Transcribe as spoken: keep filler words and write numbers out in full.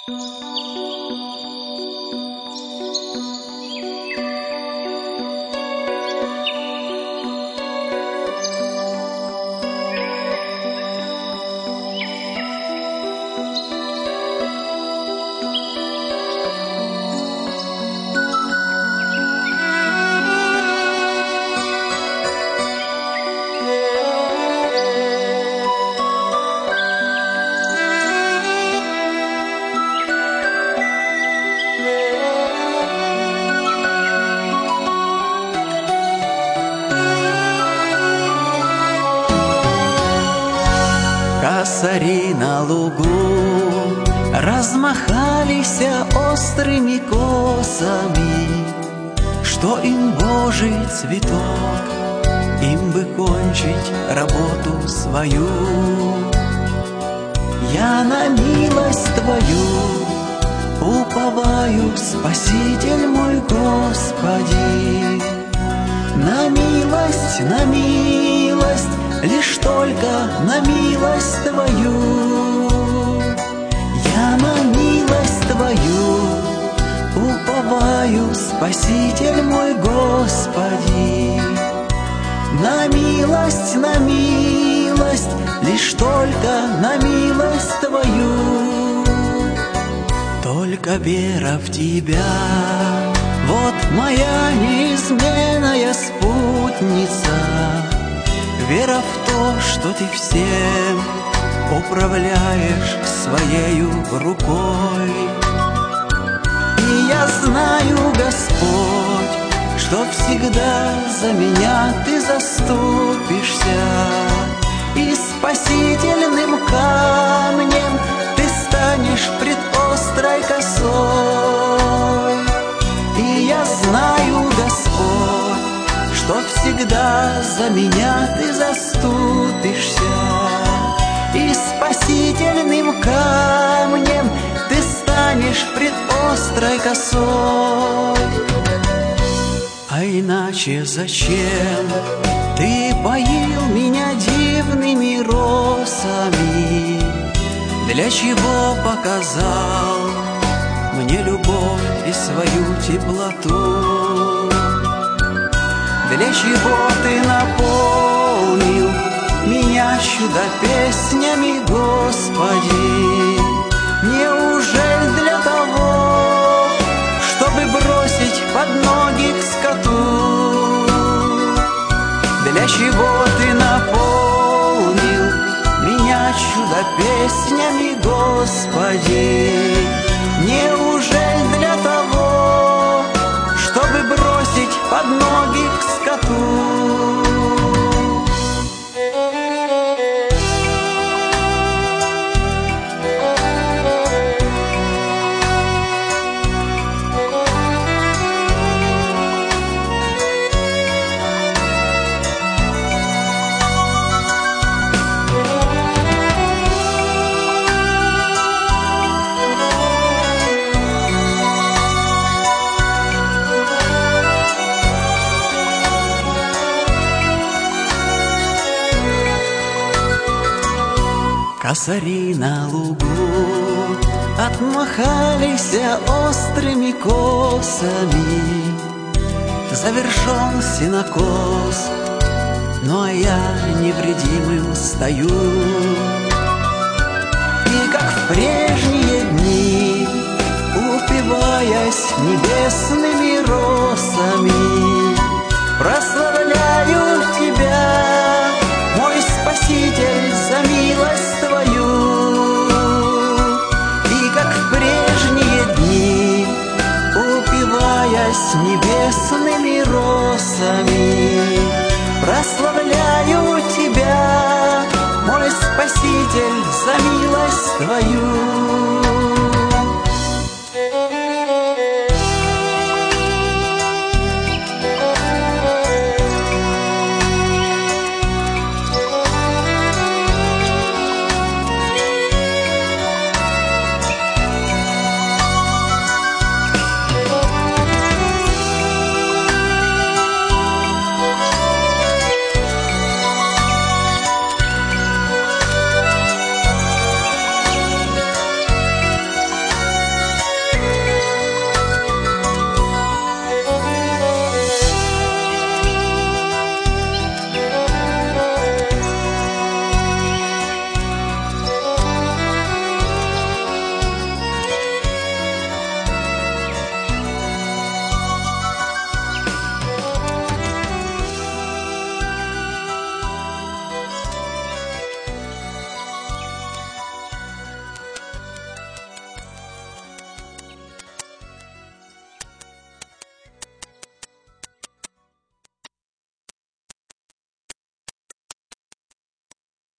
Косари на лугу размахались острыми косами. Что им Божий цветок, им бы кончить работу свою. Я на милость Твою уповаю, Спаситель мой, Господи. На милость, на милость, лишь только на милость Твою. Я на милость Твою уповаю, Спаситель мой, Господи. На милость, на милость, лишь только на милость Твою. Только вера в Тебя, вот моя неизменная спутница. Вера в то, что Ты всем управляешь Своею рукой. И я знаю, Господь, что всегда за меня Ты заступишься, и спасительным камнем Ты станешь пред острой косой. И я знаю, Господь, что всегда за меня Ты заступишься, и спасительным камнем Ты станешь пред острой косой. А иначе зачем Ты поил меня дивными росами? Для чего показал мне любовь и свою теплоту? Для чего Ты наполнил меня чудо-песнями, Господи? Неужели для того, чтобы бросить под ноги к скоту? Для чего Ты наполнил меня чудо-песнями, Господи? Неужели для того, чтобы бросить под ноги к скоту? Косари на лугу отмахались острыми косами. Завершен сенокос, ну а я невредимым стою. И как в прежние дни, упиваясь небесными росами, прославляю Тебя, мой Спаситель, за милость Твою. И как в прежние дни, упиваясь небесными росами,